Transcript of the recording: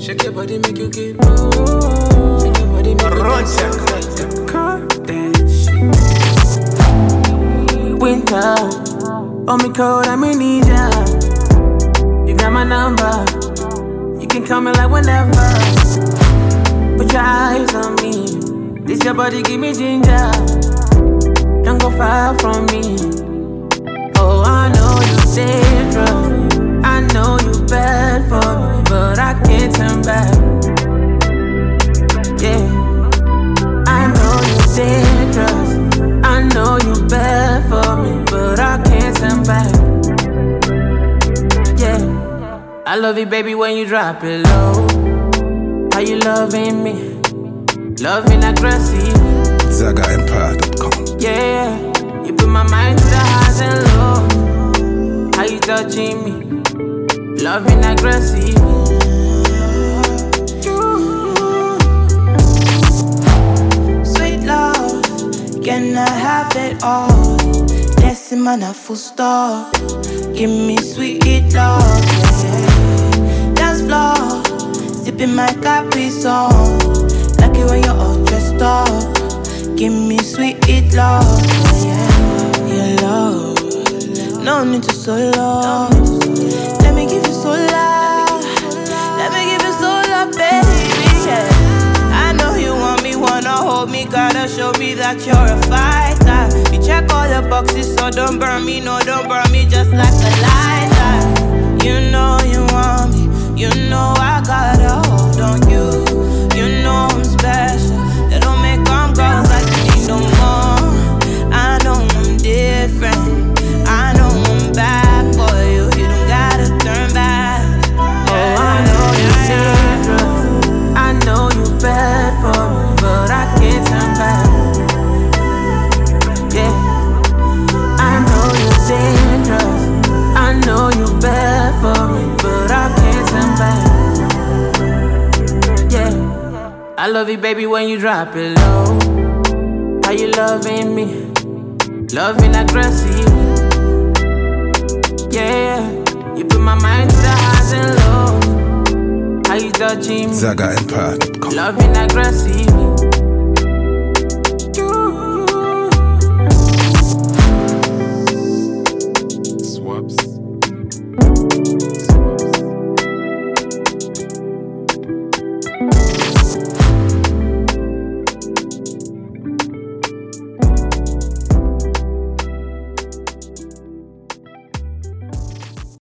Shake your body, make you keep on. Shake your body, make you run. Cut that shit. Winter, on me cold, I'm in need ya. You got my number, you can call me like whenever. Put your eyes on me, this your body give me ginger. Don't go far from me. Oh, I know you dangerous, I know you bad for me, but I can't turn back. Yeah, I know you dangerous, I know you bad for me, but I can't turn back. Yeah, I love you, baby, when you drop it low. How you loving me? Loving aggressive. ZagaEmpire.com. Yeah, you put my mind to the highs and lows. How you touching me? Loving aggressive. Sweet love, can I have it all? That's in man a full stop. Give me sweet love, yeah. Dance floor, sipping my Capri Sun. Like it when you're all dressed up. Give me sweet love, yeah. Your love, no need to solo. Let me give you so love. Let me give you so love, baby, yeah. I know you want me, wanna hold me. Gotta show me that you're a fighter. You check all the boxes, so don't burn me. No, don't burn me just like a lighter. You know you want me. You know I got a hold on you. You know I'm special. They don't make them girls like me no more. I know I'm different. I know I'm bad for you. You don't gotta turn back. Oh, I know you're dangerous, I know you bad for me, but I can't turn back. Yeah, I know you're dangerous, I know you bad for me, but I can't turn back. Yeah, I love you, baby, when you drop it low. How you loving me? Loving aggressive. Yeah, you put my mind to the highs and lows. How you touching me? ZagaEmpire.com. Loving aggressive. Swaps.